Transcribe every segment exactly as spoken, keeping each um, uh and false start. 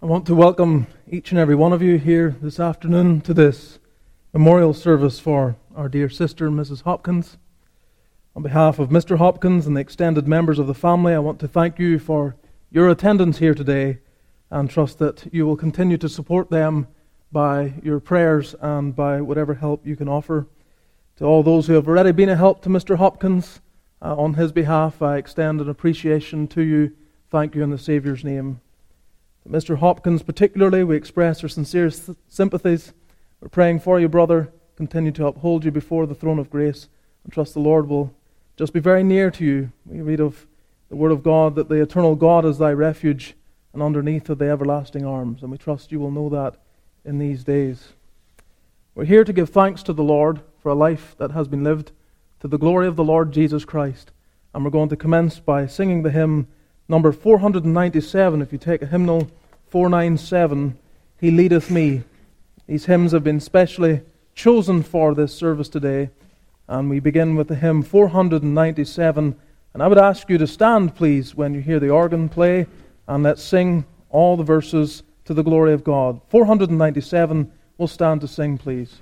I want to welcome each and every one of you here this afternoon to this memorial service for our dear sister, Missus Hopkins. On behalf of Mister Hopkins and the extended members of the family, I want to thank you for your attendance here today and trust that you will continue to support them by your prayers and by whatever help you can offer. To all those who have already been a help to Mister Hopkins, uh, on his behalf, I extend an appreciation to you. Thank you in the Saviour's name. Mister Hopkins particularly, we express our sincere sympathies. We're praying for you, brother. Continue to uphold you before the throne of grace and trust the Lord will just be very near to you. We read of the Word of God that the eternal God is thy refuge and underneath are the everlasting arms. And we trust you will know that in these days. We're here to give thanks to the Lord for a life that has been lived to the glory of the Lord Jesus Christ. And we're going to commence by singing the hymn number four ninety-seven, if you take a hymnal, four ninety-seven, He Leadeth Me. These hymns have been specially chosen for this service today, and we begin with the hymn four ninety-seven. And I would ask you to stand, please, when you hear the organ play, and let's sing all the verses to the glory of God. four ninety-seven, we'll stand to sing, please.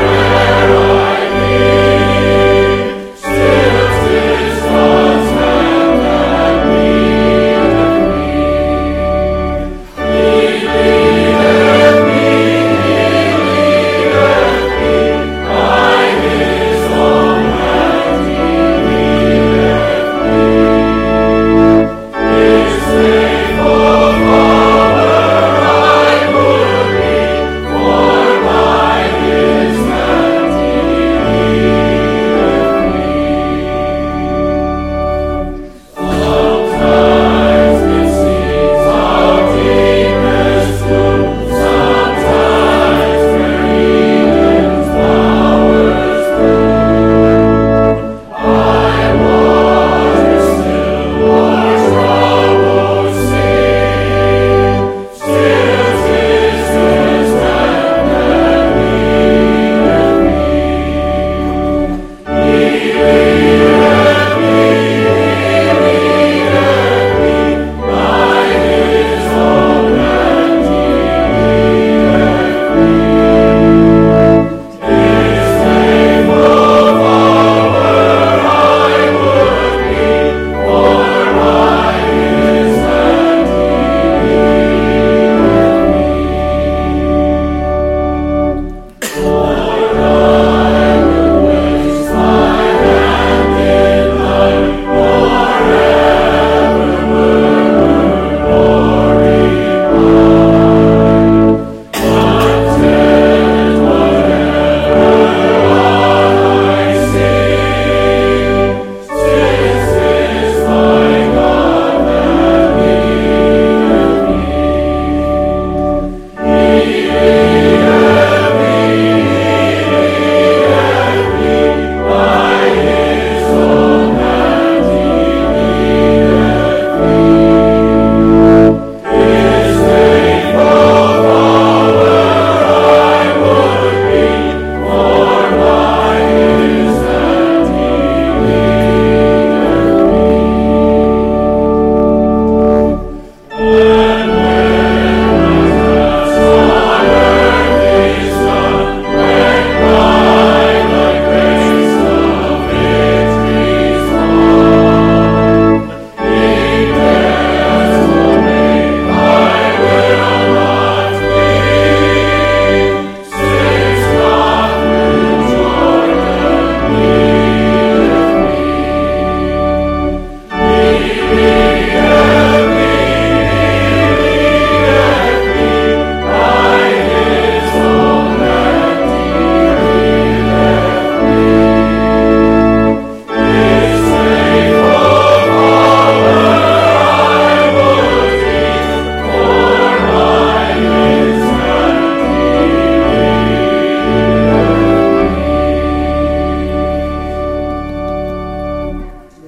Still, still,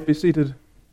be seated.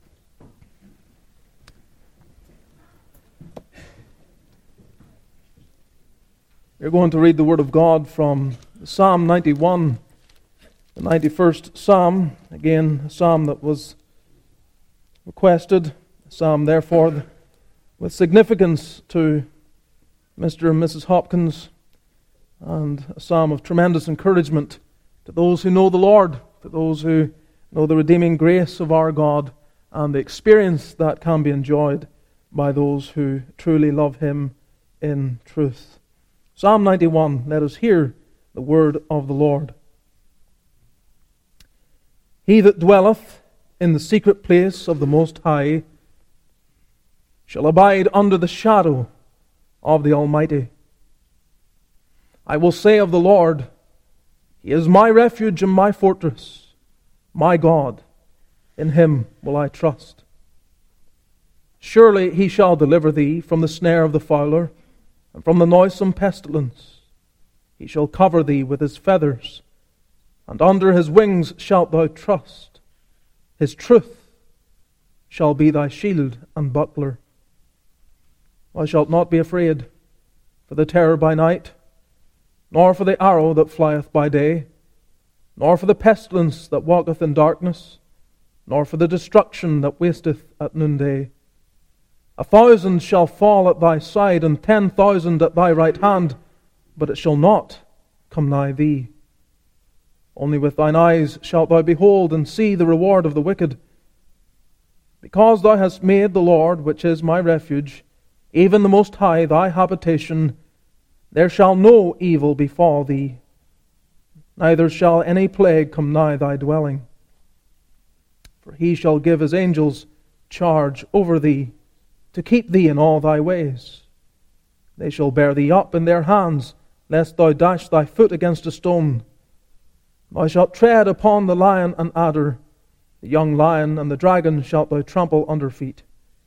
We're going to read the Word of God from Psalm ninety-one, the ninety-first Psalm. Again, a Psalm that was requested, a Psalm therefore with significance to Mister and Missus Hopkins, and a Psalm of tremendous encouragement to those who know the Lord, to those who know the redeeming grace of our God and the experience that can be enjoyed by those who truly love Him in truth. Psalm ninety-one, let us hear the word of the Lord. He that dwelleth in the secret place of the Most High shall abide under the shadow of the Almighty. I will say of the Lord, He is my refuge and my fortress, my God, in Him will I trust. Surely He shall deliver thee from the snare of the fowler, and from the noisome pestilence. He shall cover thee with His feathers, and under His wings shalt thou trust. His truth shall be thy shield and buckler. Thou shalt not be afraid for the terror by night, nor for the arrow that flieth by day, nor for the pestilence that walketh in darkness, nor for the destruction that wasteth at noonday. A thousand shall fall at thy side, and ten thousand at thy right hand, but it shall not come nigh thee. Only with thine eyes shalt thou behold and see the reward of the wicked. Because thou hast made the Lord, which is my refuge, even the Most High, thy habitation, there shall no evil befall thee, neither shall any plague come nigh thy dwelling. For He shall give His angels charge over thee, to keep thee in all thy ways. They shall bear thee up in their hands, lest thou dash thy foot against a stone. Thou shalt tread upon the lion and adder, the young lion and the dragon shalt thou trample under feet.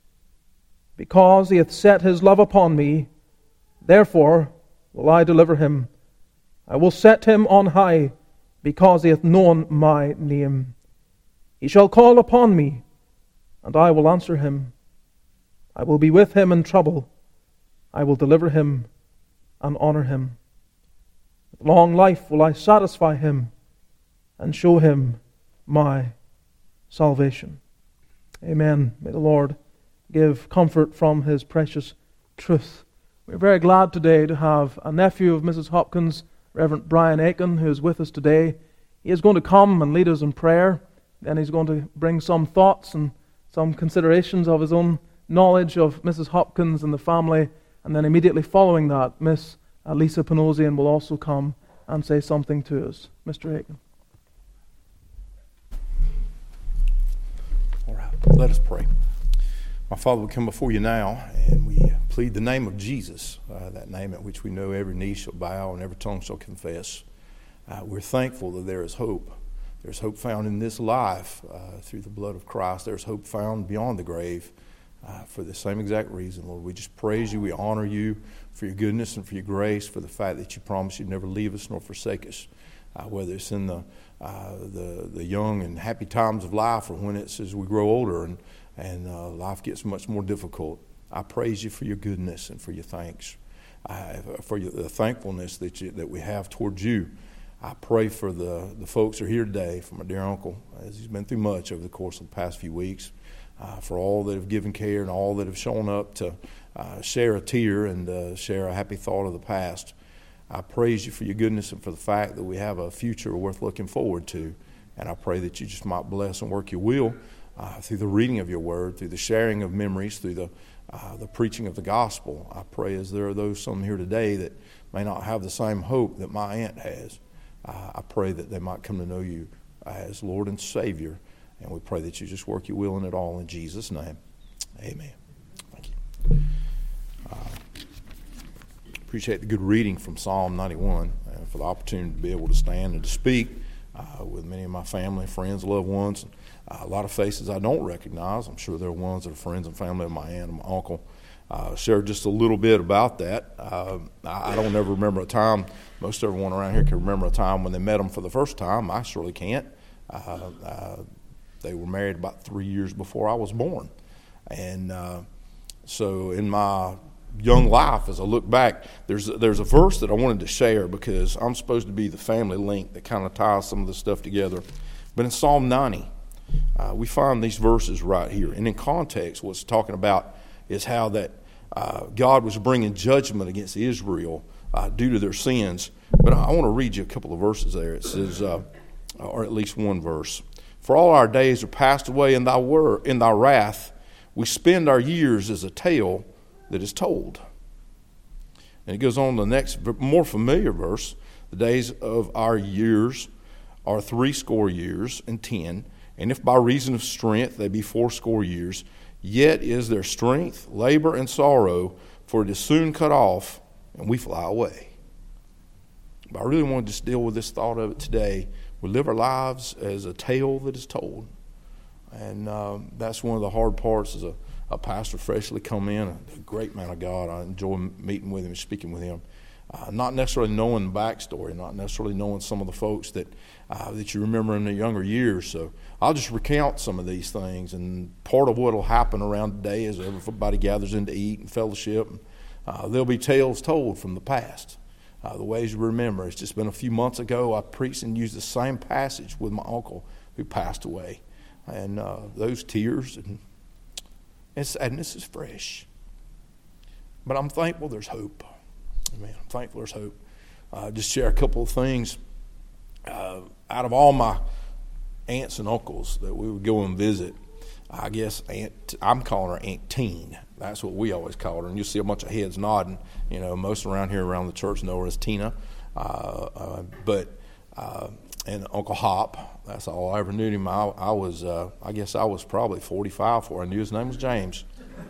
Because He hath set His love upon me, therefore will I deliver him. I will set him on high, because he hath known my name. He shall call upon me, and I will answer him. I will be with him in trouble. I will deliver him and honor him. With long life will I satisfy him and show him my salvation. Amen. May the Lord give comfort from His precious truth. We're very glad today to have a nephew of Missus Hopkins, Reverend Brian Aiken, who is with us today. He is going to come and lead us in prayer. Then he's going to bring some thoughts and some considerations of his own knowledge of Missus Hopkins and the family, and then immediately following that, Miss Lisa Panosian will also come and say something to us. Mister Aiken. All right, let us pray. My Father, we come before you now, and we plead the name of Jesus, uh, that name at which we know every knee shall bow and every tongue shall confess. Uh, we're thankful that there is hope. There's hope found in this life uh, through the blood of Christ. There's hope found beyond the grave. Uh, for the same exact reason, Lord, we just praise you, we honor you for your goodness and for your grace, for the fact that you promise you'd never leave us nor forsake us, uh, whether it's in the, uh, the the young and happy times of life or when it's as we grow older and, and uh, life gets much more difficult. I praise you for your goodness and for your thanks, uh, for your, the thankfulness that you, that we have towards you. I pray for the, the folks who are here today, for my dear uncle, as he's been through much over the course of the past few weeks. Uh, for all that have given care and all that have shown up to uh, share a tear and uh, share a happy thought of the past. I praise you for your goodness and for the fact that we have a future worth looking forward to. And I pray that you just might bless and work your will uh, through the reading of your word, through the sharing of memories, through the uh, the preaching of the gospel. I pray as there are those some here today that may not have the same hope that my aunt has, uh, I pray that they might come to know you as Lord and Savior. And we pray that you just work your will in it all in Jesus' name. Amen. Thank you. Uh, appreciate the good reading from Psalm ninety-one and for the opportunity to be able to stand and to speak uh, with many of my family, friends, loved ones. Uh, a lot of faces I don't recognize. I'm sure there are ones that are friends and family of my aunt and my uncle. Uh, share just a little bit about that. Uh, I, I don't ever remember a time, most everyone around here can remember a time when they met them for the first time. I surely can't. Uh, uh, They were married about three years before I was born. And uh, so in my young life, as I look back, there's, there's a verse that I wanted to share because I'm supposed to be the family link that kind of ties some of this stuff together. But in Psalm ninety, uh, we find these verses right here. And in context, what's talking about is how that uh, God was bringing judgment against Israel uh, due to their sins. But I want to read you a couple of verses there. It says, uh, or at least one verse. For all our days are passed away in thy word, in thy wrath. We spend our years as a tale that is told. And it goes on to the next, more familiar verse. The days of our years are threescore years and ten. And if by reason of strength they be fourscore years, yet is their strength, labor, and sorrow, for it is soon cut off, and we fly away. But I really want to just deal with this thought of it today. We live our lives as a tale that is told. And um, that's one of the hard parts as a, a pastor freshly come in, a great man of God. I enjoy meeting with him and speaking with him. Uh, not necessarily knowing the backstory, not necessarily knowing some of the folks that uh, that you remember in the younger years. So I'll just recount some of these things. And part of what will happen around today is everybody gathers in to eat and fellowship. Uh, there'll be tales told from the past. Uh, the ways you remember. It's just been a few months ago I preached and used the same passage with my uncle who passed away. And uh, those tears and, and sadness is fresh. But I'm thankful there's hope. Amen. I'm thankful there's hope. Uh, just share a couple of things. Uh, out of all my aunts and uncles that we would go and visit, I guess Aunt, I'm calling her Aunt Teen. That's what we always called her. And you'll see a bunch of heads nodding. You know, most around here around the church know her as Tina. Uh, uh, but, uh, and Uncle Hop, that's all I ever knew him. I, I was, uh, I guess I was probably forty-five before I knew his name was James.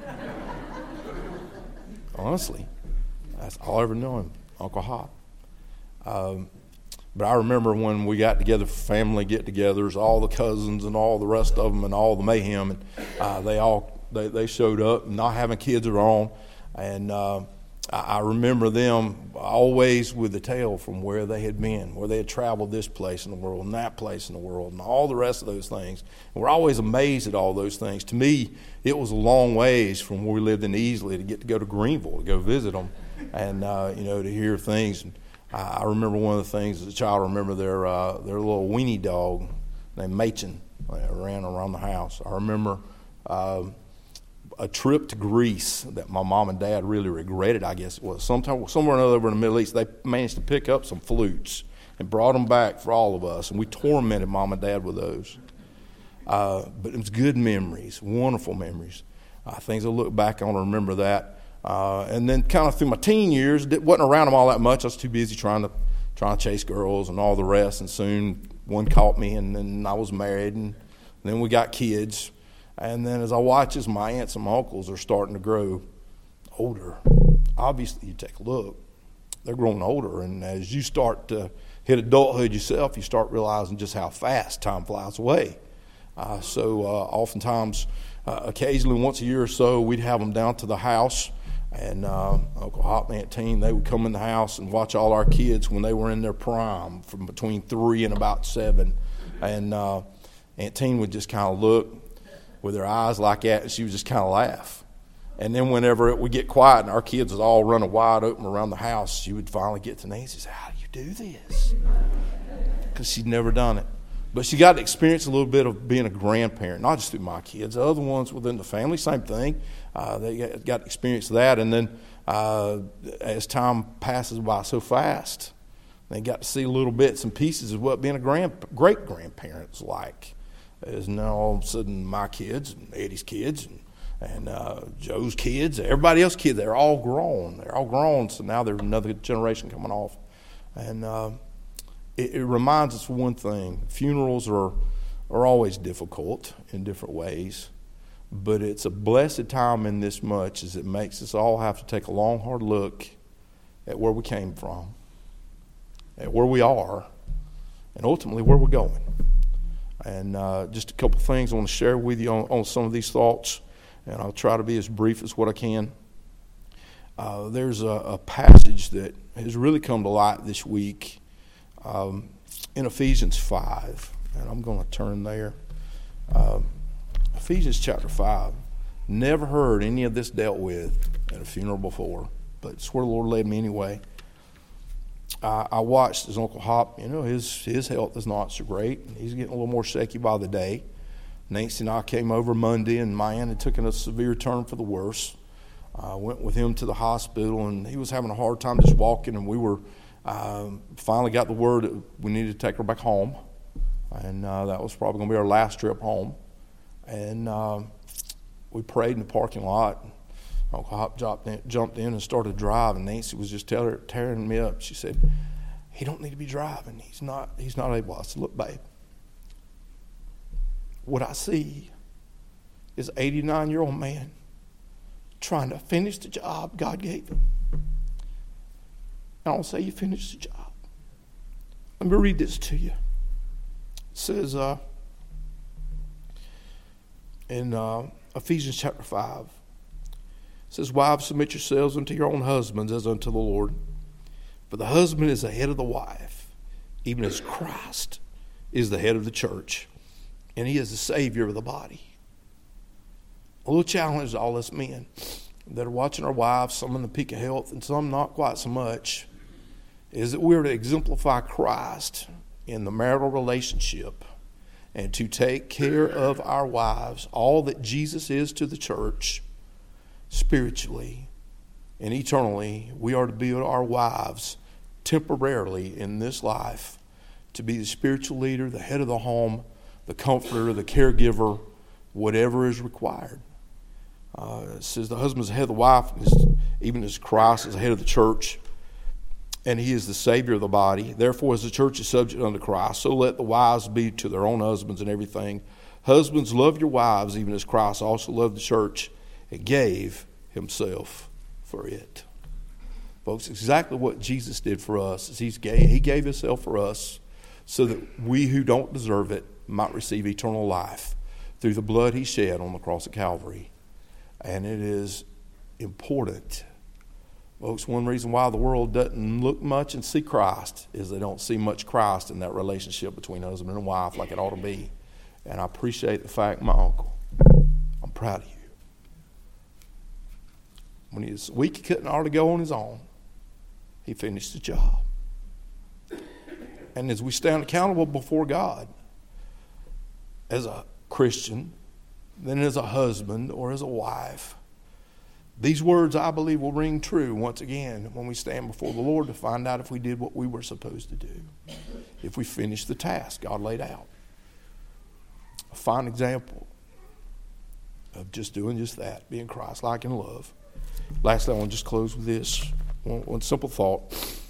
Honestly, that's all I ever knew him, Uncle Hop. Um, But I remember when we got together for family get-togethers, all the cousins and all the rest of them and all the mayhem, and uh, they all they, they showed up, not having kids of their own. And uh, I, I remember them always with the tale from where they had been, where they had traveled this place in the world and that place in the world and all the rest of those things. And we're always amazed at all those things. To me, it was a long ways from where we lived in Easley to get to go to Greenville to go visit them and, uh, you know, to hear things. And, I remember one of the things as a child. I remember their uh, their little weenie dog named Machen uh, ran around the house. I remember uh, a trip to Greece that my mom and dad really regretted. I guess it was sometime somewhere or another over in the Middle East. They managed to pick up some flutes and brought them back for all of us, and we tormented mom and dad with those. Uh, but it was good memories, wonderful memories. Uh, things I look back on and remember that. Uh, and then kind of through my teen years, wasn't around them all that much. I was too busy trying to trying to chase girls and all the rest. And soon one caught me, and then I was married, and then we got kids. And then as I watch as my aunts and my uncles are starting to grow older, obviously you take a look, they're growing older. And as you start to hit adulthood yourself, you start realizing just how fast time flies away. Uh, so uh, oftentimes, uh, occasionally once a year or so, we'd have them down to the house. And uh, Uncle Hop and Aunt Teen, they would come in the house and watch all our kids when they were in their prime, from between three and about seven. And uh, Aunt Teen would just kind of look with her eyes like that, and she would just kind of laugh. And then whenever it would get quiet and our kids would all running wide open around the house, she would finally get to Nancy and say, "How do you do this?" Because she'd never done it. But she got to experience a little bit of being a grandparent, not just through my kids, the other ones within the family, same thing. Uh, they got, got to experience that. And then uh, as time passes by so fast, they got to see little bits and pieces of what being a grand, great-grandparent's like. As now all of a sudden my kids and Eddie's kids and, and uh, Joe's kids, everybody else's kids, they're all grown. They're all grown, so now there's another generation coming off. And uh, it, it reminds us of one thing. Funerals are, are always difficult in different ways. But it's a blessed time in this much as it makes us all have to take a long, hard look at where we came from, at where we are, and ultimately where we're going. And uh, just a couple things I want to share with you on, on some of these thoughts, and I'll try to be as brief as what I can. Uh, there's a, a passage that has really come to light this week um, in Ephesians five, and I'm going to turn there. Um, Ephesians chapter five. Never heard any of this dealt with at a funeral before, but it's where the Lord led me anyway. I, I watched his Uncle Hop. You know, his his health is not so great. He's getting a little more shaky by the day. Nancy and I came over Monday, and man had taken a severe turn for the worse. I uh, went with him to the hospital, and he was having a hard time just walking, and we were um, finally got the word that we needed to take her back home, and uh, that was probably going to be our last trip home. And uh, we prayed in the parking lot. Uncle Hop jumped in, jumped in and started driving. Nancy was just tell her, tearing me up. She said, "He don't need to be driving. He's not. He's not able." I said, "Look, babe. What I see is an eighty-nine-year-old man trying to finish the job God gave him. I don't say you finished the job. Let me read this to you. It says uh, in uh, Ephesians chapter five, it says, "Wives, submit yourselves unto your own husbands as unto the Lord. For the husband is the head of the wife, even as Christ is the head of the church, and he is the Savior of the body." A little challenge to all us men that are watching our wives, some in the peak of health and some not quite so much, is that we're to exemplify Christ in the marital relationship and to take care of our wives, all that Jesus is to the church, spiritually and eternally. We are to be our wives temporarily in this life, to be the spiritual leader, the head of the home, the comforter, the caregiver, whatever is required. Uh, it says the husband is the head of the wife, even as Christ is the head of the church, and he is the Savior of the body. Therefore, as the church is subject unto Christ, so let the wives be to their own husbands in everything. Husbands, love your wives, even as Christ also loved the church and gave himself for it. Folks, exactly what Jesus did for us is he's gave, he gave himself for us so that we who don't deserve it might receive eternal life through the blood he shed on the cross of Calvary. And it is important. Folks, one reason why the world doesn't look much and see Christ is they don't see much Christ in that relationship between husband and wife like it ought to be. And I appreciate the fact, my uncle, I'm proud of you. When he was weak, he couldn't hardly go on his own. He finished the job. And as we stand accountable before God, as a Christian, then as a husband or as a wife, these words, I believe, will ring true once again when we stand before the Lord to find out if we did what we were supposed to do, if we finished the task God laid out. A fine example of just doing just that, being Christ-like in love. Lastly, I want to just close with this. One, one simple thought.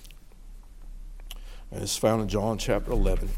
And it's found in John chapter eleven.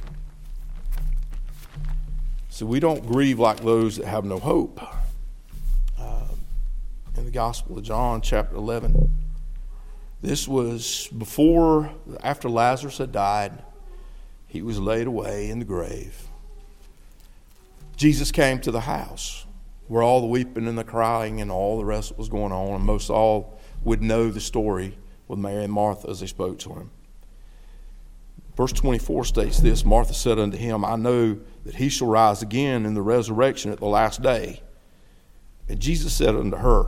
So we don't grieve like those that have no hope. Uh, in the Gospel of John chapter eleven, this was before, after Lazarus had died, he was laid away in the grave. Jesus came to the house where all the weeping and the crying and all the rest was going on, and most all would know the story with Mary and Martha as they spoke to him. Verse twenty-four states this, "Martha said unto him, I know that he shall rise again in the resurrection at the last day. And Jesus said unto her,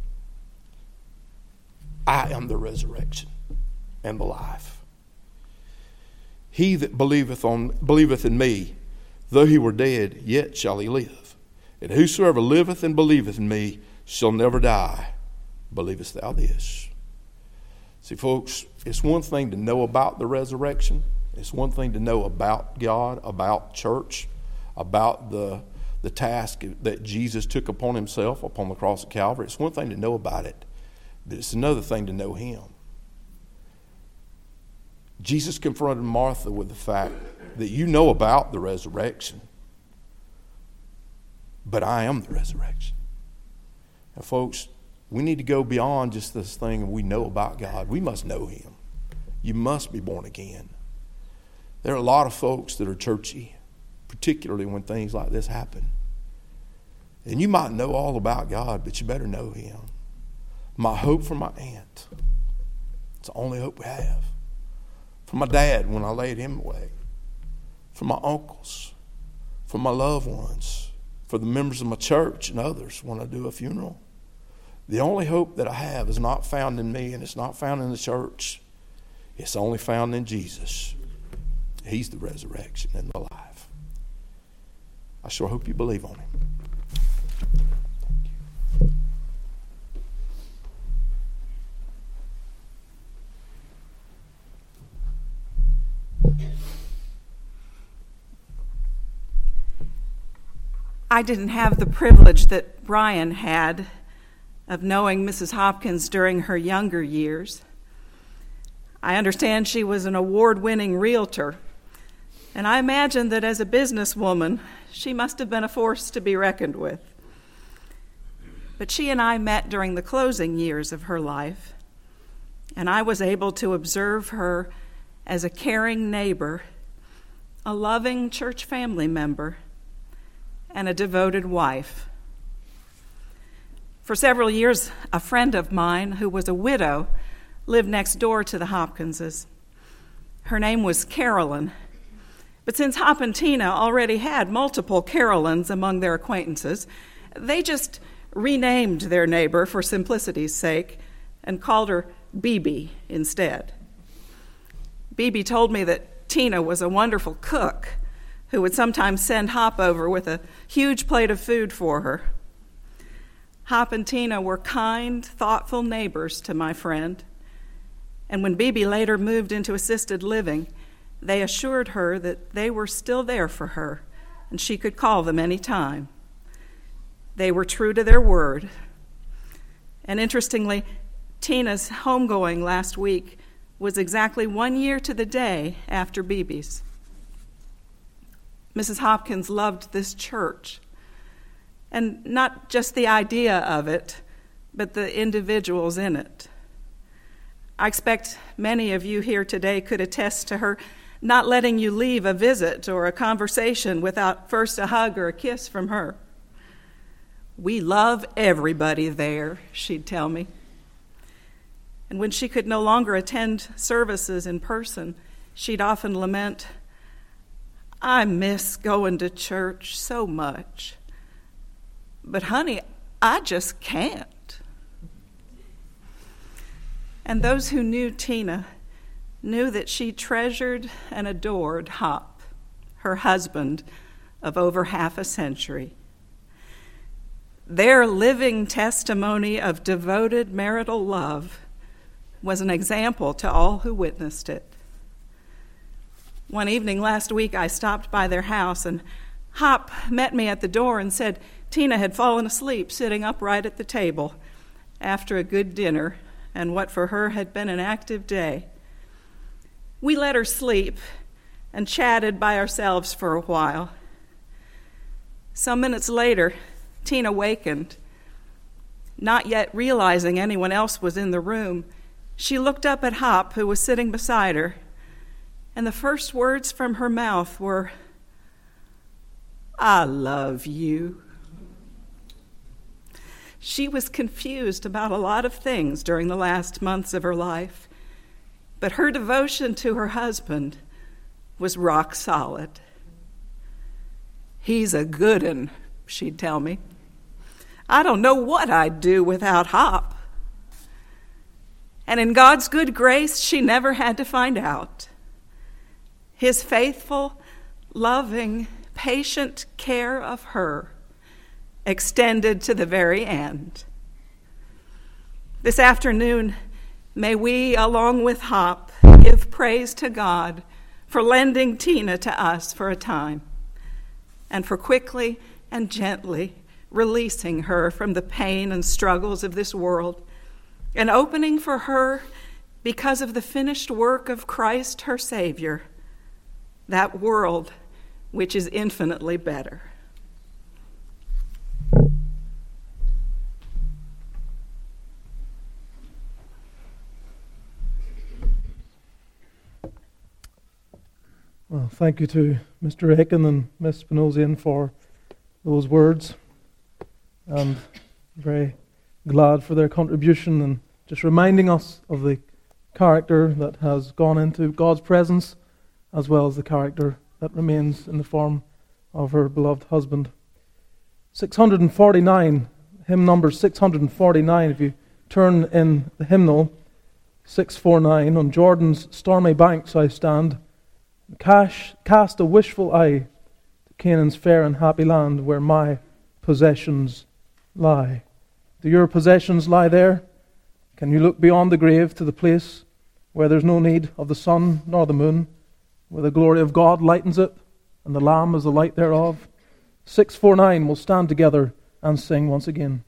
I am the resurrection and the life. He that believeth on believeth in me, though he were dead, yet shall he live. And whosoever liveth and believeth in me shall never die. Believest thou this?" See, folks, it's one thing to know about the resurrection. It's one thing to know about God, about church, about the, the task that Jesus took upon himself upon the cross of Calvary. It's one thing to know about it, but it's another thing to know him. Jesus confronted Martha with the fact that you know about the resurrection, but I am the resurrection. And folks, we need to go beyond just this thing we know about God. We must know him. You must be born again. There are a lot of folks that are churchy, particularly when things like this happen. And you might know all about God, but you better know him. My hope for my aunt, it's the only hope we have. For my dad when I laid him away. For my uncles. For my loved ones. for the members of my church and others when I do a funeral. The only hope that I have is not found in me, and it's not found in the church. It's only found in Jesus. He's the resurrection and the life. I sure hope you believe on him. I didn't have the privilege that Brian had of knowing Missus Hopkins during her younger years. I understand she was an award-winning realtor, and I imagine that as a businesswoman, she must have been a force to be reckoned with. But she and I met during the closing years of her life, and I was able to observe her as a caring neighbor, a loving church family member, and a devoted wife. For several years, a friend of mine who was a widow lived next door to the Hopkinses. Her name was Carolyn. But since Hop and Tina already had multiple Carolyns among their acquaintances, they just renamed their neighbor for simplicity's sake and called her Bebe instead. Bebe told me that Tina was a wonderful cook who would sometimes send Hop over with a huge plate of food for her. Hop and Tina were kind, thoughtful neighbors to my friend, and when Bebe later moved into assisted living, they assured her that they were still there for her and she could call them any time. They were true to their word. And interestingly, Tina's homegoing last week was exactly one year to the day after Bebe's. Missus Hopkins loved this church, and not just the idea of it, but the individuals in it. I expect many of you here today could attest to her not letting you leave a visit or a conversation without first a hug or a kiss from her. "We love everybody there," she'd tell me. And when she could no longer attend services in person, she'd often lament, "I miss going to church so much. But honey, I just can't." And those who knew Tina knew that she treasured and adored Hop, her husband of over half a century. Their living testimony of devoted marital love was an example to all who witnessed it. One evening last week, I stopped by their house, and Hop met me at the door and said Tina had fallen asleep sitting upright at the table after a good dinner and what for her had been an active day. We let her sleep and chatted by ourselves for a while. Some minutes later, Tina wakened. Not yet realizing anyone else was in the room, she looked up at Hop, who was sitting beside her, and the first words from her mouth were, "I love you." She was confused about a lot of things during the last months of her life, but her devotion to her husband was rock solid. "He's a good 'un," she'd tell me. "I don't know what I'd do without Hop." And in God's good grace, she never had to find out. His faithful, loving, patient care of her extended to the very end. This afternoon, may we, along with Hop, give praise to God for lending Tina to us for a time, and for quickly and gently releasing her from the pain and struggles of this world, and opening for her, because of the finished work of Christ her Savior, that world which is infinitely better. Well, thank you to Mister Aiken and Miss Spinosian for those words. And very glad for their contribution and just reminding us of the character that has gone into God's presence, as well as the character that remains in the form of her beloved husband. six hundred forty-nine, hymn number six hundred forty-nine, if you turn in the hymnal, six forty-nine, on Jordan's stormy banks I stand, cash, cast a wishful eye to Canaan's fair and happy land where my possessions lie. Do your possessions lie there? Can you look beyond the grave to the place where there's no need of the sun nor the moon, where the glory of God lightens it and the Lamb is the light thereof? six forty-nine, we'll stand together and sing once again.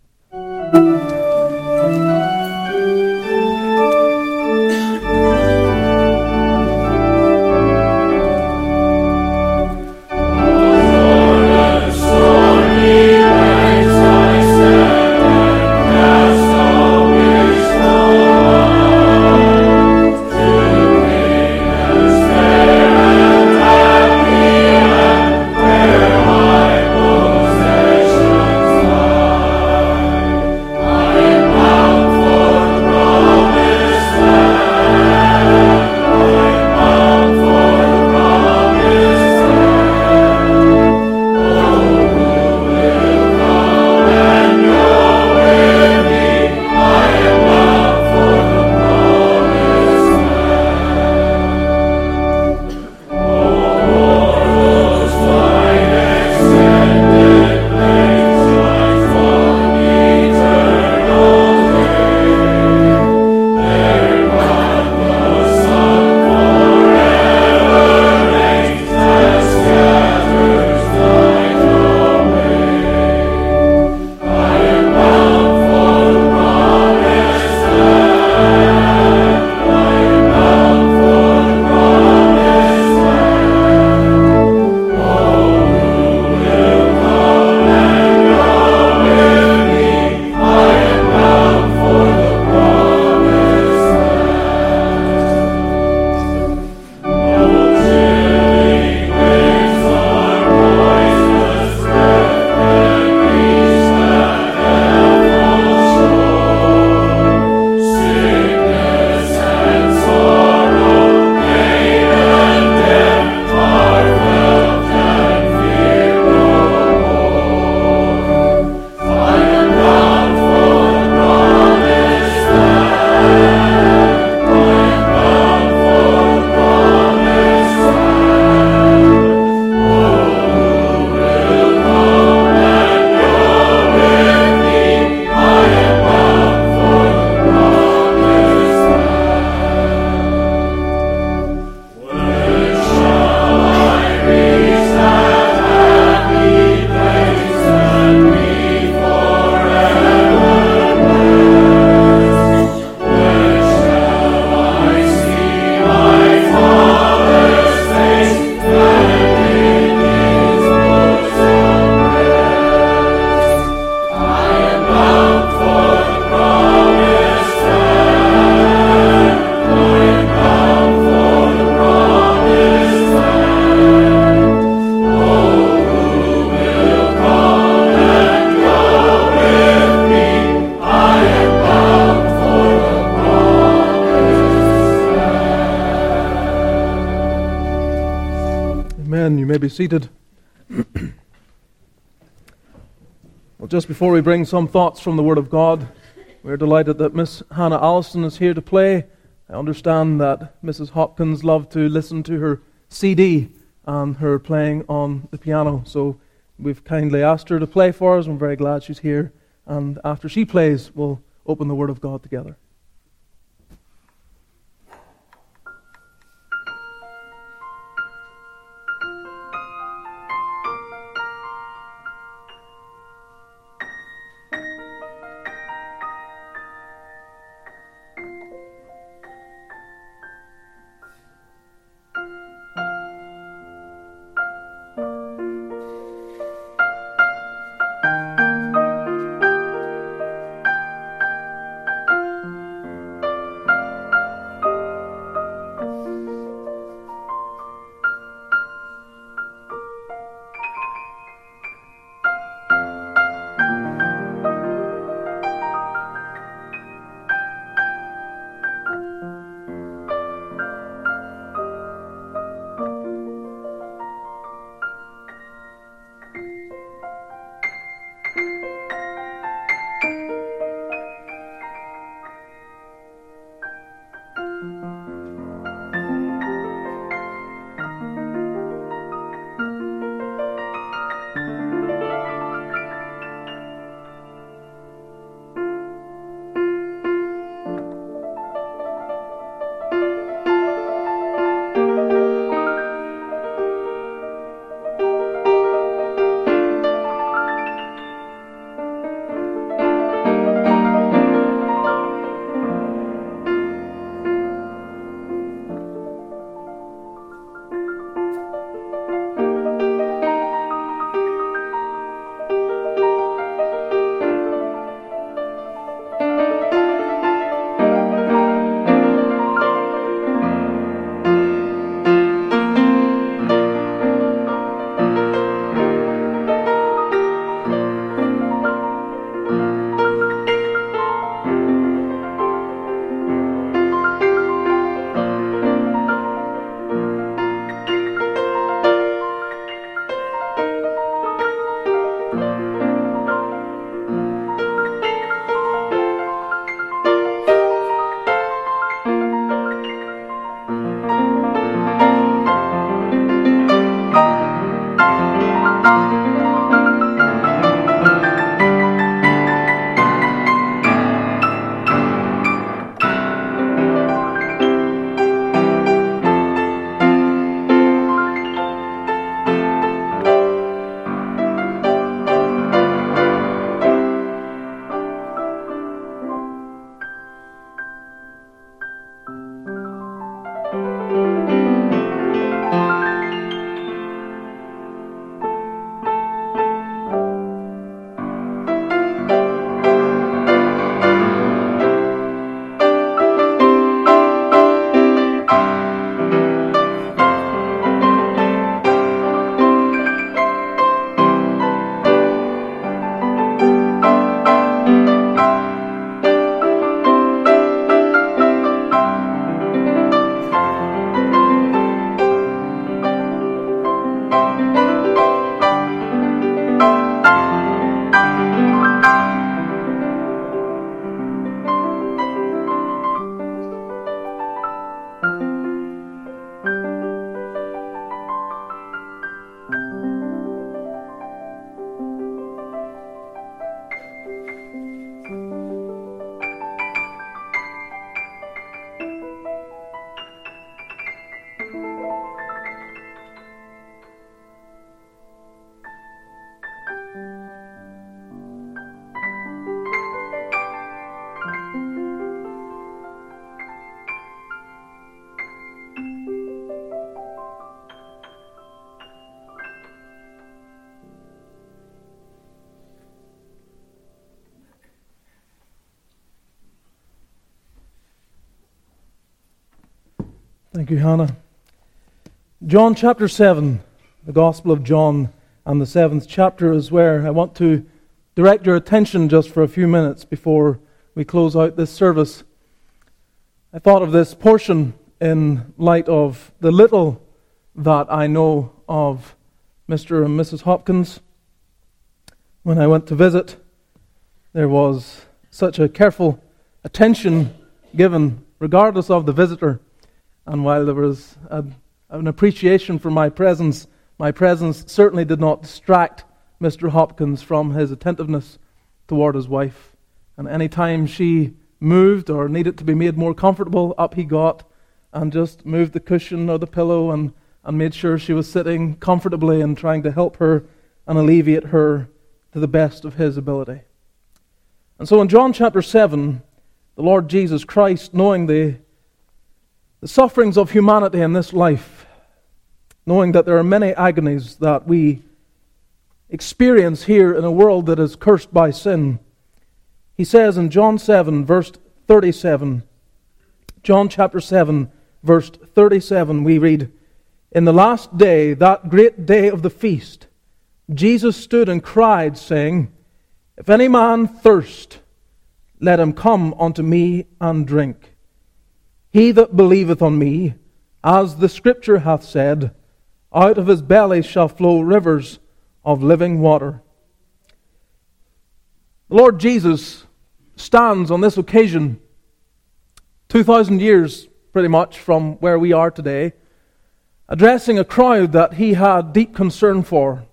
Be seated. Well, just before we bring some thoughts from the Word of God, we're delighted that Miss Hannah Allison is here to play. I understand that Missus Hopkins loved to listen to her C D and her playing on the piano, so we've kindly asked her to play for us. I'm very glad she's here, and after she plays, we'll open the Word of God together. Thank you, Hannah. John chapter seven, the Gospel of John, and the seventh chapter is where I want to direct your attention just for a few minutes before we close out this service. I thought of this portion in light of the little that I know of Mister and Missus Hopkins. When I went to visit, there was such a careful attention given regardless of the visitor. And while there was a, an appreciation for my presence, my presence certainly did not distract Mister Hopkins from his attentiveness toward his wife. And any time she moved or needed to be made more comfortable, up he got and just moved the cushion or the pillow and, and made sure she was sitting comfortably and trying to help her and alleviate her to the best of his ability. And so in John chapter seven, the Lord Jesus Christ, knowing the, the sufferings of humanity in this life, knowing that there are many agonies that we experience here in a world that is cursed by sin, he says in John seven, verse thirty-seven, John chapter seven, verse thirty-seven, we read, "In the last day, that great day of the feast, Jesus stood and cried, saying, If any man thirst, let him come unto me and drink. He that believeth on me, as the Scripture hath said, out of his belly shall flow rivers of living water." The Lord Jesus stands on this occasion, two thousand years pretty much from where we are today, addressing a crowd that he had deep concern for,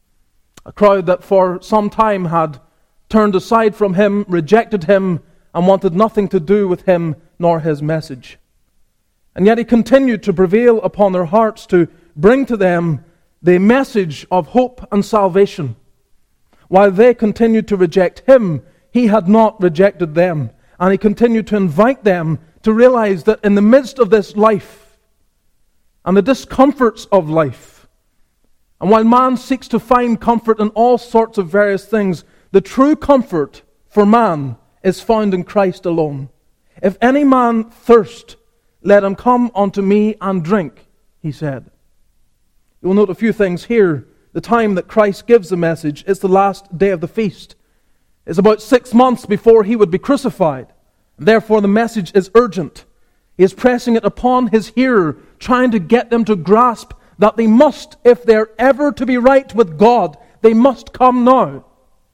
a crowd that for some time had turned aside from him, rejected him, and wanted nothing to do with him nor his message. And yet he continued to prevail upon their hearts to bring to them the message of hope and salvation. While they continued to reject him, he had not rejected them. And he continued to invite them to realize that in the midst of this life and the discomforts of life, and while man seeks to find comfort in all sorts of various things, the true comfort for man is found in Christ alone. "If any man thirst, let him come unto me and drink," he said. You will note a few things here. The time that Christ gives the message is the last day of the feast. It's about six months before he would be crucified. Therefore, the message is urgent. He is pressing it upon his hearer, trying to get them to grasp that they must, if they're ever to be right with God, they must come now.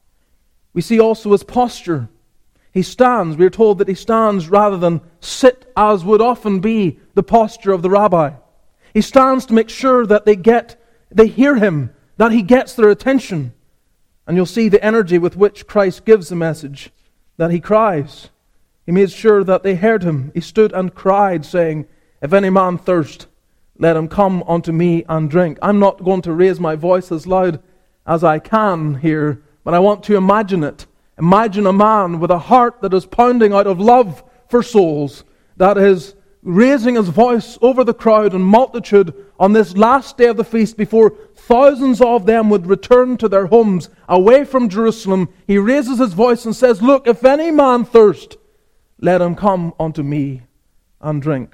We see also his posture. He stands, we are told that he stands rather than sit, as would often be the posture of the rabbi. He stands to make sure that they get, they hear him, that he gets their attention. And you'll see the energy with which Christ gives the message, that he cries. He made sure that they heard him. He stood and cried, saying, "If any man thirst, let him come unto me and drink." I'm not going to raise my voice as loud as I can here, but I want to imagine it. Imagine a man with a heart that is pounding out of love for souls, that is raising his voice over the crowd and multitude on this last day of the feast before thousands of them would return to their homes away from Jerusalem. He raises his voice and says, "Look, if any man thirst, let him come unto me and drink."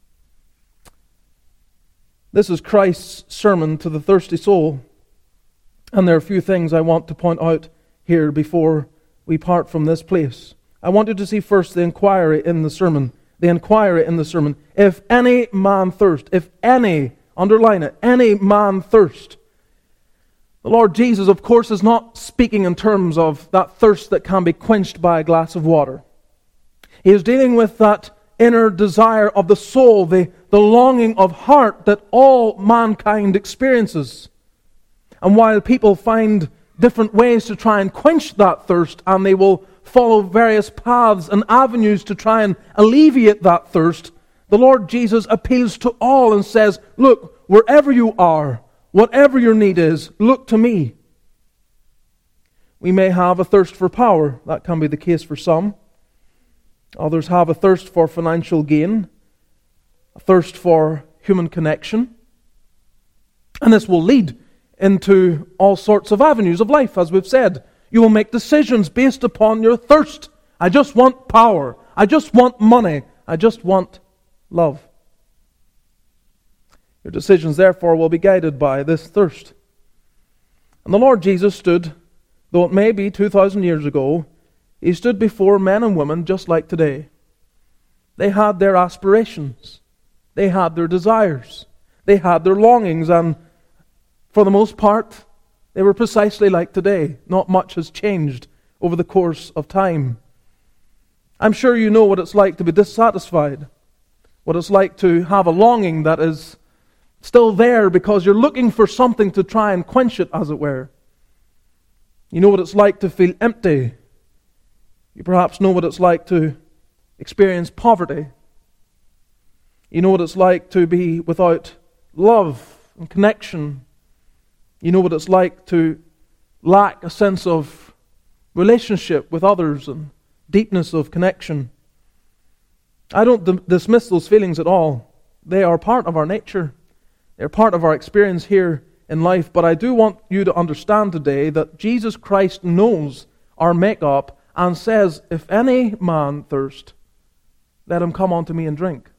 This is Christ's sermon to the thirsty soul. And there are a few things I want to point out here before we part from this place. I want you to see first the inquiry in the sermon. The inquiry in the sermon. If any man thirst, if any, underline it, any man thirst. The Lord Jesus, of course, is not speaking in terms of that thirst that can be quenched by a glass of water. He is dealing with that inner desire of the soul, the, the longing of heart that all mankind experiences. And while people find different ways to try and quench that thirst, and they will follow various paths and avenues to try and alleviate that thirst, the Lord Jesus appeals to all and says, "Look, wherever you are, whatever your need is, look to me." We may have a thirst for power. That can be the case for some. Others have a thirst for financial gain, a thirst for human connection. And this will lead into all sorts of avenues of life, as we've said. You will make decisions based upon your thirst. I just want power. I just want money. I just want love. Your decisions, therefore, will be guided by this thirst. And the Lord Jesus stood, though it may be two thousand years ago, He stood before men and women just like today. They had their aspirations. They had their desires. They had their longings, and for the most part, they were precisely like today. Not much has changed over the course of time. I'm sure you know what it's like to be dissatisfied, what it's like to have a longing that is still there because you're looking for something to try and quench it, as it were. You know what it's like to feel empty. You perhaps know what it's like to experience poverty. You know what it's like to be without love and connection. You know what it's like to lack a sense of relationship with others and deepness of connection. I don't d- dismiss those feelings at all. They are part of our nature. They're part of our experience here in life. But I do want you to understand today that Jesus Christ knows our makeup and says, if any man thirst, let him come unto me and drink.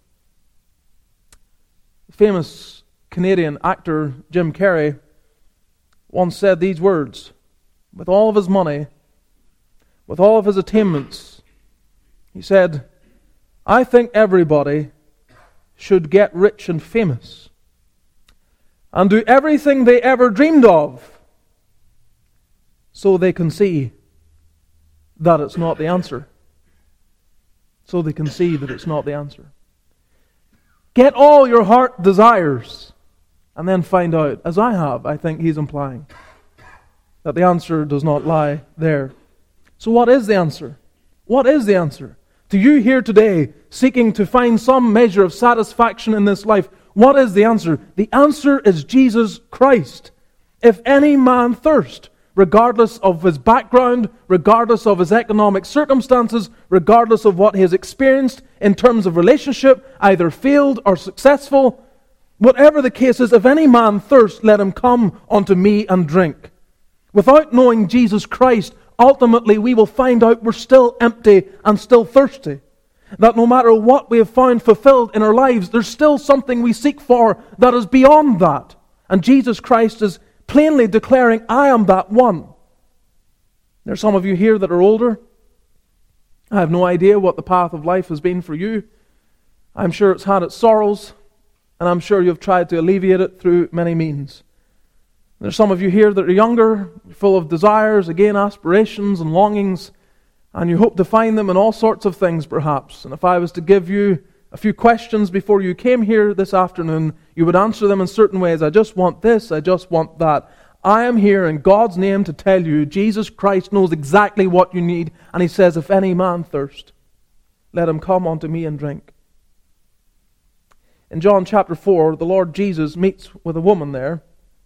The famous Canadian actor Jim Carrey once said these words: with all of his money, with all of his attainments, he said, I think everybody should get rich and famous and do everything they ever dreamed of so they can see that it's not the answer. So they can see that it's not the answer. Get all your heart desires and then find out, as I have, I think he's implying, that the answer does not lie there. So what is the answer? What is the answer? To you here today, seeking to find some measure of satisfaction in this life, what is the answer? The answer is Jesus Christ. If any man thirst, regardless of his background, regardless of his economic circumstances, regardless of what he has experienced in terms of relationship, either failed or successful, whatever the case is, if any man thirst, let him come unto me and drink. Without knowing Jesus Christ, ultimately we will find out we're still empty and still thirsty. That no matter what we have found fulfilled in our lives, there's still something we seek for that is beyond that. And Jesus Christ is plainly declaring, I am that one. There are some of you here that are older. I have no idea what the path of life has been for you. I'm sure it's had its sorrows, and I'm sure you've tried to alleviate it through many means. There's some of you here that are younger, full of desires, again, aspirations and longings, and you hope to find them in all sorts of things, perhaps. And if I was to give you a few questions before you came here this afternoon, you would answer them in certain ways. I just want this, I just want that. I am here in God's name to tell you, Jesus Christ knows exactly what you need, and He says, if any man thirst, let him come unto me and drink. In John chapter four, the Lord Jesus meets with a woman there.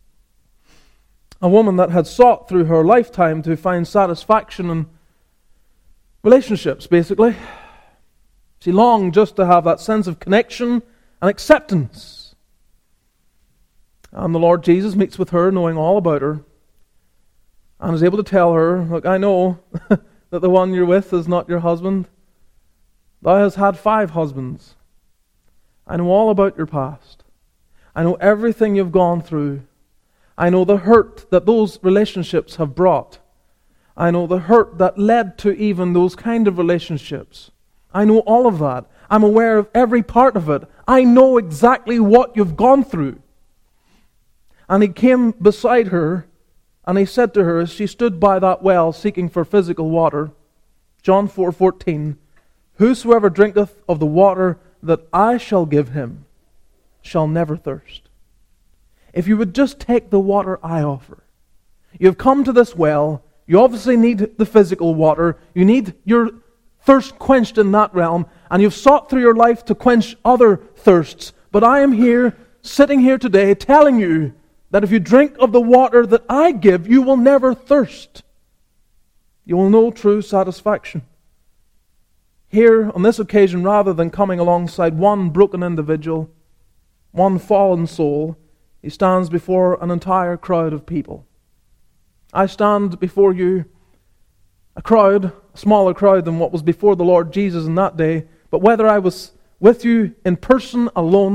A woman that had sought through her lifetime to find satisfaction in relationships, basically. She longed just to have that sense of connection and acceptance. And the Lord Jesus meets with her, knowing all about her, and is able to tell her, look, I know that the one you're with is not your husband. Thou hast had five husbands. I know all about your past. I know everything you've gone through. I know the hurt that those relationships have brought. I know the hurt that led to even those kind of relationships. I know all of that. I'm aware of every part of it. I know exactly what you've gone through. And He came beside her, and He said to her as she stood by that well seeking for physical water, John four fourteen, whosoever drinketh of the water that I shall give him shall never thirst. If you would just take the water I offer. You've come to this well. You obviously need the physical water. You need your thirst quenched in that realm. And you've sought through your life to quench other thirsts. But I am here, sitting here today, telling you that if you drink of the water that I give, you will never thirst. You will know true satisfaction. Here, on this occasion, rather than coming alongside one broken individual, one fallen soul, He stands before an entire crowd of people. I stand before you, a crowd, a smaller crowd than what was before the Lord Jesus in that day, but whether I was with you in person alone,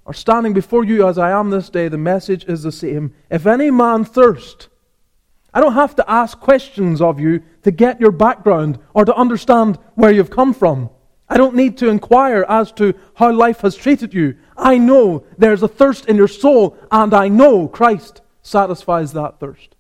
or standing before you as I am this day, the message is the same. If any man thirst, I don't have to ask questions of you to get your background or to understand where you've come from. I don't need to inquire as to how life has treated you. I know there's a thirst in your soul, and I know Christ satisfies that thirst.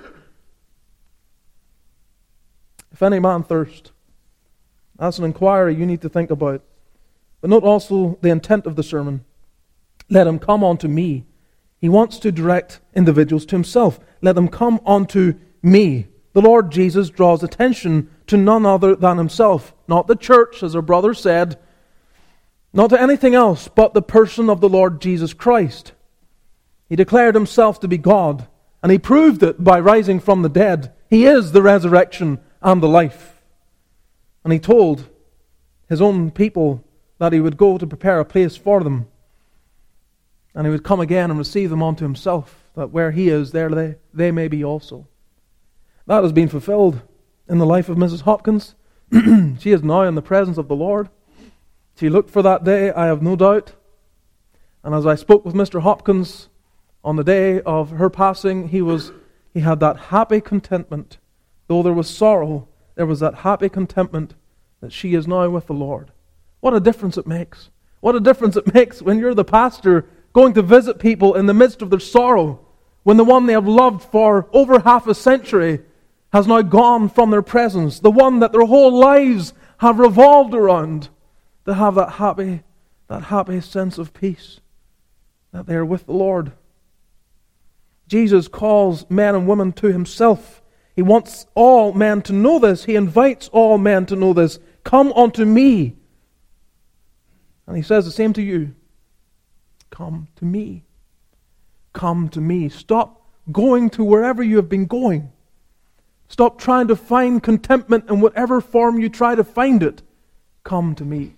If any man thirst, that's an inquiry you need to think about. But note also the intent of the sermon. Let him come unto me. He wants to direct individuals to himself. Let them come unto me. The Lord Jesus draws attention to none other than himself. Not the church, as our brother said. Not to anything else but the person of the Lord Jesus Christ. He declared himself to be God, and he proved it by rising from the dead. He is the resurrection and the life. And he told his own people that he would go to prepare a place for them. And he would come again and receive them unto himself, that where he is, there they, they may be also. That has been fulfilled in the life of Missus Hopkins. She is now in the presence of the Lord. She looked for that day, I have no doubt. And as I spoke with Mister Hopkins on the day of her passing, he was he had that happy contentment. Though there was sorrow, there was that happy contentment that she is now with the Lord. What a difference it makes. What a difference it makes when you're the pastor going to visit people in the midst of their sorrow, when the one they have loved for over half a century has now gone from their presence, the one that their whole lives have revolved around, to have that happy, that happy sense of peace, that they are with the Lord. Jesus calls men and women to himself. He wants all men to know this. He invites all men to know this. Come unto me. And he says the same to you. Come to me. Come to me. Stop going to wherever you have been going. Stop trying to find contentment in whatever form you try to find it. Come to me.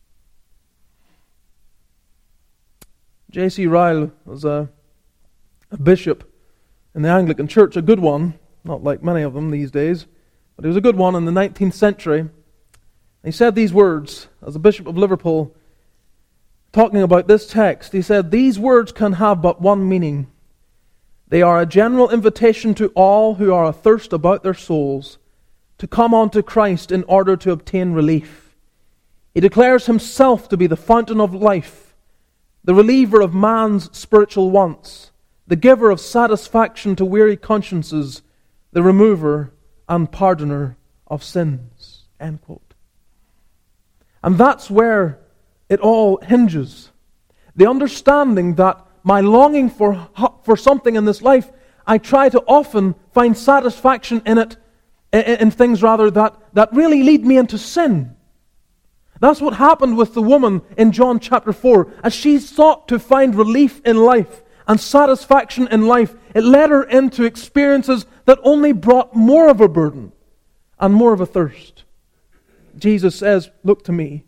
J C Ryle was a, a bishop in the Anglican Church, a good one, not like many of them these days, but he was a good one in the nineteenth century. He said these words as a bishop of Liverpool, talking about this text. He said, these words can have but one meaning. They are a general invitation to all who are athirst about their souls to come unto Christ in order to obtain relief. He declares himself to be the fountain of life, the reliever of man's spiritual wants, the giver of satisfaction to weary consciences, the remover and pardoner of sins. End quote. And that's where it all hinges. The understanding that my longing for, for something in this life, I try to often find satisfaction in it, in, in things rather that, that really lead me into sin. That's what happened with the woman in John chapter four. As she sought to find relief in life and satisfaction in life, it led her into experiences that only brought more of a burden and more of a thirst. Jesus says, look to me.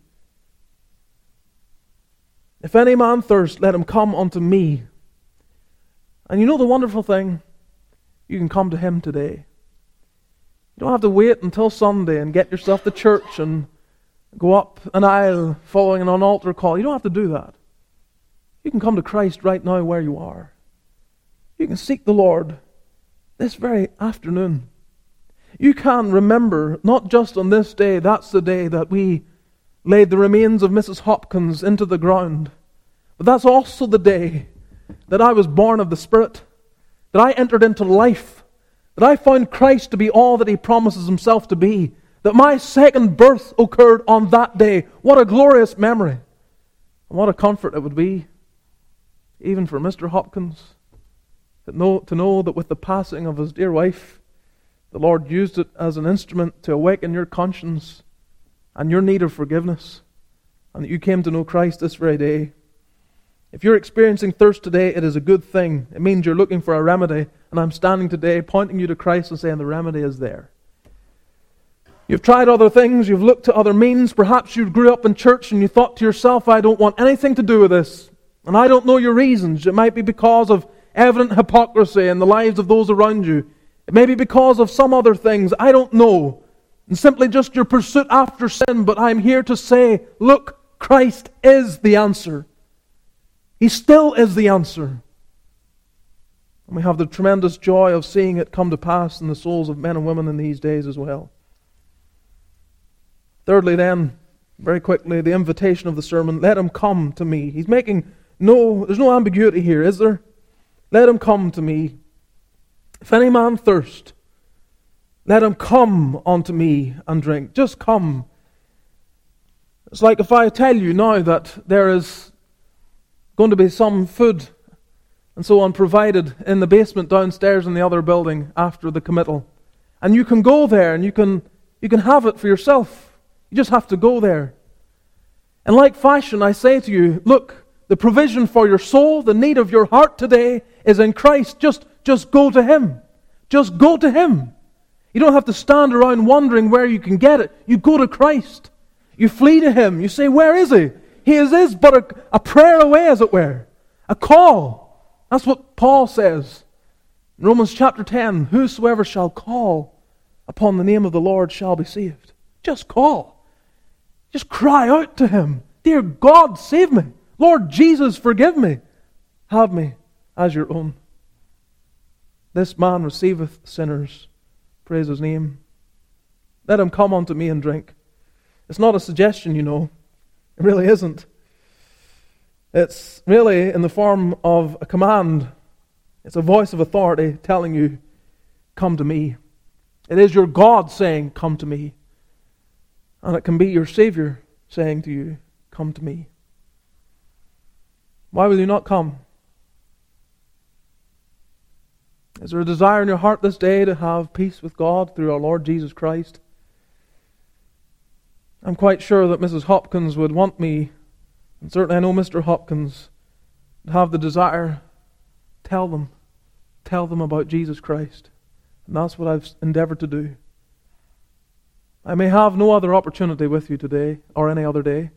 If any man thirst, let him come unto me. And you know the wonderful thing? You can come to him today. You don't have to wait until Sunday and get yourself to church and go up an aisle following an altar call. You don't have to do that. You can come to Christ right now where you are. You can seek the Lord this very afternoon. You can remember, not just on this day, that's the day that we laid the remains of Missus Hopkins into the ground. But that's also the day that I was born of the Spirit, that I entered into life, that I found Christ to be all that He promises Himself to be, that my second birth occurred on that day. What a glorious memory. And what a comfort it would be, even for Mister Hopkins, to know, to know that with the passing of his dear wife, the Lord used it as an instrument to awaken your conscience and your need of forgiveness, and that you came to know Christ this very day. If you're experiencing thirst today, it is a good thing. It means you're looking for a remedy, and I'm standing today pointing you to Christ and saying the remedy is there. You've tried other things, you've looked to other means, perhaps you grew up in church and you thought to yourself, I don't want anything to do with this, and I don't know your reasons. It might be because of evident hypocrisy in the lives of those around you. It may be because of some other things, I don't know. And simply just your pursuit after sin, but I'm here to say, look, Christ is the answer. He still is the answer. And we have the tremendous joy of seeing it come to pass in the souls of men and women in these days as well. Thirdly then, very quickly, the invitation of the sermon, let him come to me. He's making no, there's no ambiguity here, is there? Let him come to me. If any man thirst, let him come unto me and drink. Just come. It's like if I tell you now that there is going to be some food and so on provided in the basement downstairs in the other building after the committal. And you can go there and you can you can have it for yourself. You just have to go there. And like fashion, I say to you, look, the provision for your soul, the need of your heart today is in Christ. Just, just go to Him. Just go to Him. You don't have to stand around wondering where you can get it. You go to Christ. You flee to Him. You say, where is He? He is, is but a, a prayer away, as it were. A call. That's what Paul says. In Romans chapter ten, whosoever shall call upon the name of the Lord shall be saved. Just call. Just cry out to Him. Dear God, save me. Lord Jesus, forgive me. Have me as your own. This man receiveth sinners. Praise His name. Let him come unto me and drink. It's not a suggestion, you know. It really isn't. It's really in the form of a command. It's a voice of authority telling you, come to me. It is your God saying, come to me. And it can be your Savior saying to you, come to me. Why will you not come? Is there a desire in your heart this day to have peace with God through our Lord Jesus Christ? I'm quite sure that Missus Hopkins would want me, and certainly I know Mister Hopkins, to have the desire, tell them, tell them about Jesus Christ. And that's what I've endeavored to do. I may have no other opportunity with you today, or any other day.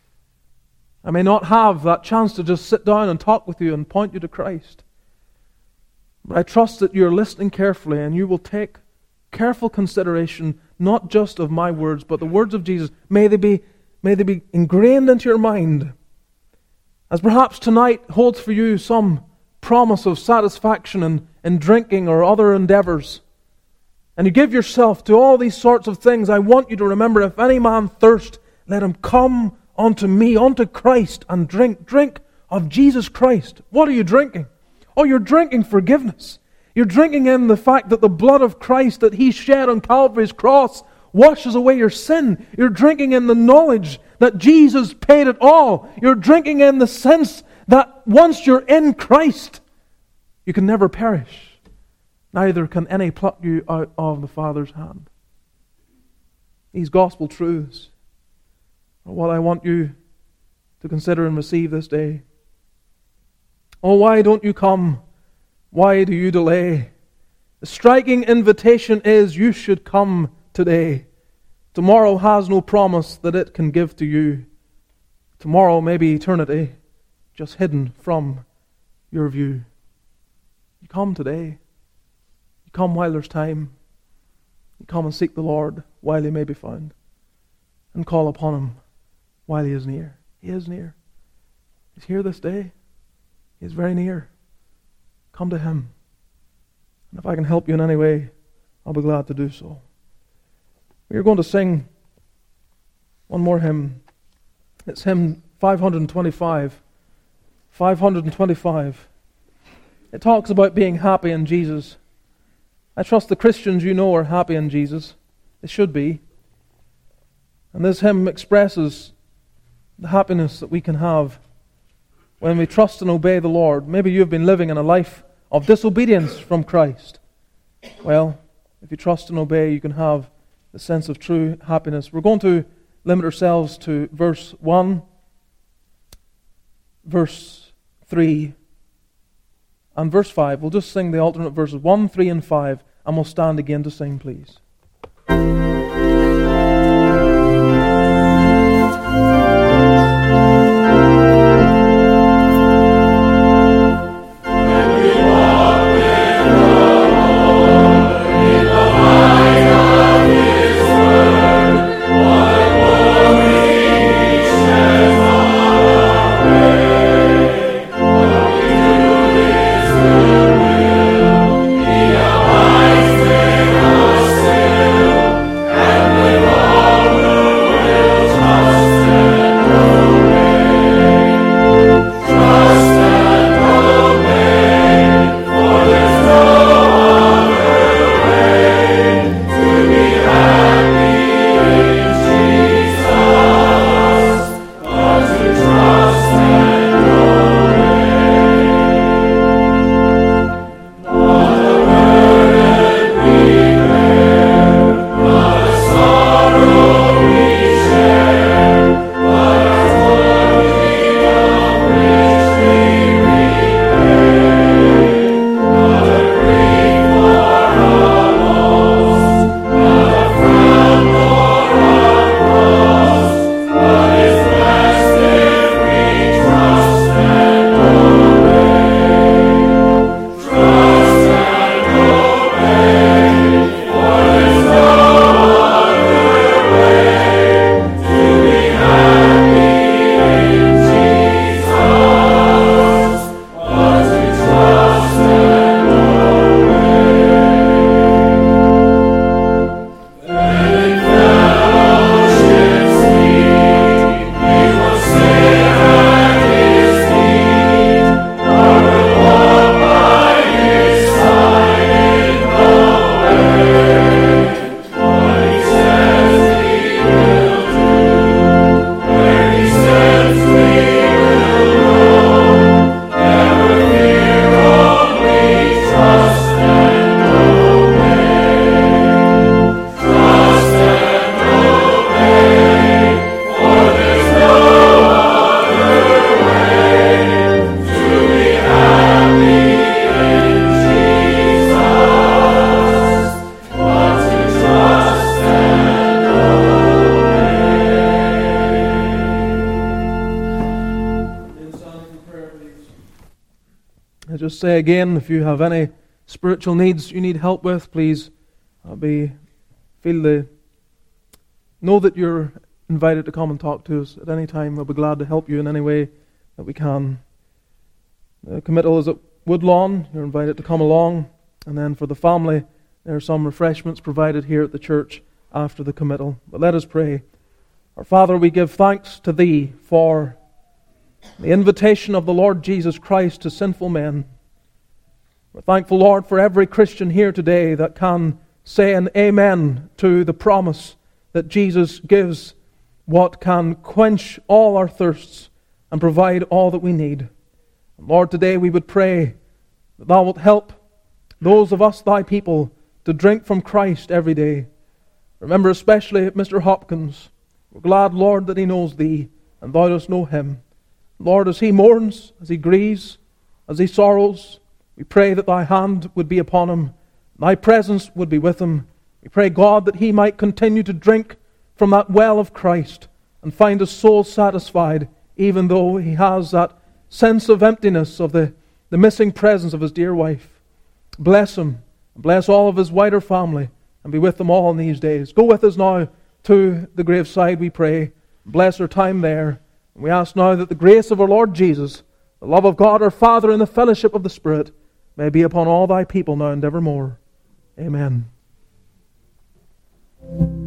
I may not have that chance to just sit down and talk with you and point you to Christ. But I trust that you're listening carefully and you will take careful consideration, not just of my words, but the words of Jesus. May they be, may they be ingrained into your mind. As perhaps tonight holds for you some promise of satisfaction in, in drinking or other endeavors. And you give yourself to all these sorts of things. I want you to remember, if any man thirst, let him come unto me, unto Christ, and drink. Drink of Jesus Christ. What are you drinking? Oh, you're drinking forgiveness. You're drinking in the fact that the blood of Christ that He shed on Calvary's cross washes away your sin. You're drinking in the knowledge that Jesus paid it all. You're drinking in the sense that once you're in Christ, you can never perish. Neither can any pluck you out of the Father's hand. These gospel truths are what I want you to consider and receive this day. Oh, why don't you come? Why do you delay? The striking invitation is you should come today. Tomorrow has no promise that it can give to you. Tomorrow may be eternity, just hidden from your view. You come today. You come while there's time. You come and seek the Lord while He may be found. And call upon Him while He is near. He is near. He's here this day. He is very near. Come to Him. And if I can help you in any way, I'll be glad to do so. We're going to sing one more hymn. It's hymn five twenty-five. five twenty-five. It talks about being happy in Jesus. I trust the Christians you know are happy in Jesus. They should be. And this hymn expresses the happiness that we can have when we trust and obey the Lord. Maybe you've been living in a life of disobedience from Christ. Well, if you trust and obey, you can have the sense of true happiness. We're going to limit ourselves to verse one, verse three, and verse five. We'll just sing the alternate verses one, three, and five, and we'll stand again to sing, please. say again, if you have any spiritual needs you need help with, please uh, be feel the know that you're invited to come and talk to us at any time. We'll be glad to help you in any way that we can. The committal is at Woodlawn. You're invited to come along. And then for the family, there are some refreshments provided here at the church after the committal. But let us pray. Our Father, we give thanks to Thee for the invitation of the Lord Jesus Christ to sinful men. We're thankful, Lord, for every Christian here today that can say an amen to the promise that Jesus gives, what can quench all our thirsts and provide all that we need. And Lord, today we would pray that Thou wilt help those of us, Thy people, to drink from Christ every day. Remember especially Mister Hopkins. We're glad, Lord, that he knows Thee and Thou dost know him. Lord, as he mourns, as he grieves, as he sorrows, we pray that Thy hand would be upon him, Thy presence would be with him. We pray, God, that he might continue to drink from that well of Christ and find his soul satisfied, even though he has that sense of emptiness of the, the missing presence of his dear wife. Bless him, and bless all of his wider family, and be with them all in these days. Go with us now to the graveside, we pray. Bless our time there. And we ask now that the grace of our Lord Jesus, the love of God our Father, and the fellowship of the Spirit may be upon all Thy people now and evermore. Amen.